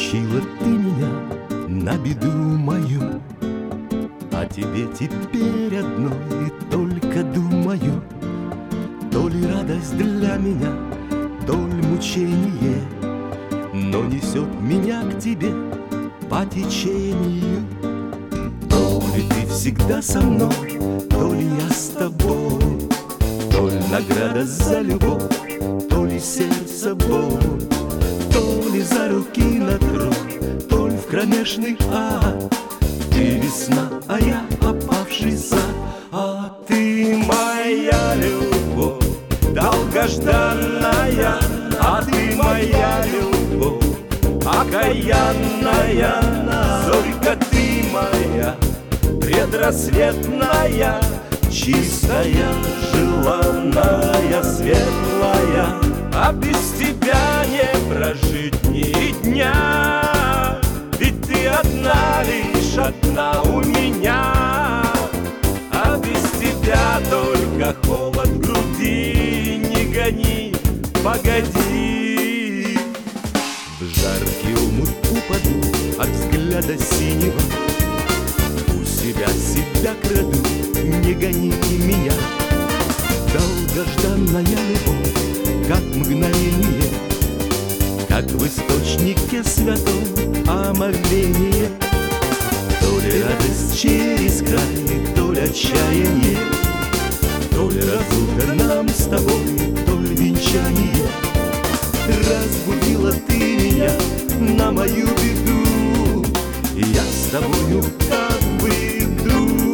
Научила ты меня на беду мою, о тебе теперь одной только думаю. То ли радость для меня, то ли мучение, но несет меня к тебе по течению. То ли ты всегда со мной, то ли я с тобой, то ли награда за любовь, то ли сердце боль, то ли за руки на труд, то ли в кромешный ад. Ты весна, а я опавший сад. А ты моя любовь, долгожданная, а ты моя любовь, окаянная. Зорька ты моя, предрассветная, чистая, желанная, светлая. А без тебя не прожить ни дня, ведь ты одна, лишь одна у меня. А без тебя только холод в груди. Не гони, погоди. В жаркий омут упаду от взгляда синего, у себя краду, не гони меня. Долгожданная любовь, как мгновение, как в источнике святом омовение. То ли радость через край, то ли отчаяние, то ли разлука нам с тобой, то ли венчание. Разбудила ты меня на мою беду, и я с тобою как бы иду.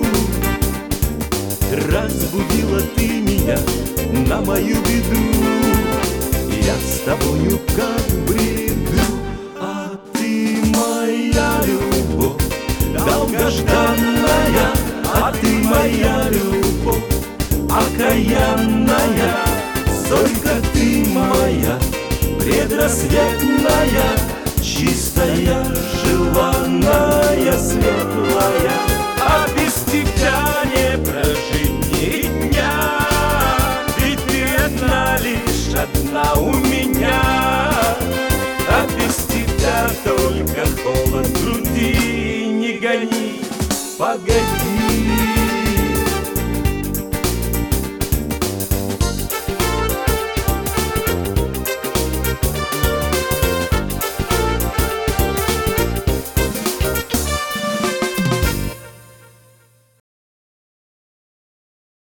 Разбудила ты меня на мою беду, я с тобою как бреду. А ты моя любовь, долгожданная, а ты моя любовь, окаянная. Зорька ты моя, предрассветная, чистая, желанная.